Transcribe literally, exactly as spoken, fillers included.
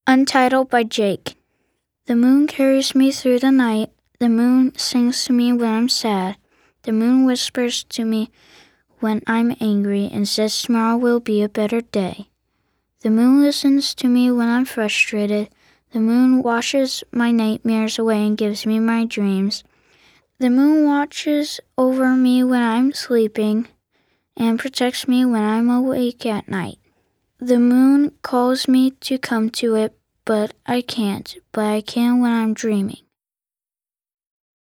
Untitled by Jake. The moon carries me through the night. The moon sings to me when I'm sad. The moon whispers to me when I'm angry and says tomorrow will be a better day. The moon listens to me when I'm frustrated. The moon washes my nightmares away and gives me my dreams. The moon watches over me when I'm sleeping and protects me when I'm awake at night. The moon calls me to come to it, but I can't, but I can when I'm dreaming.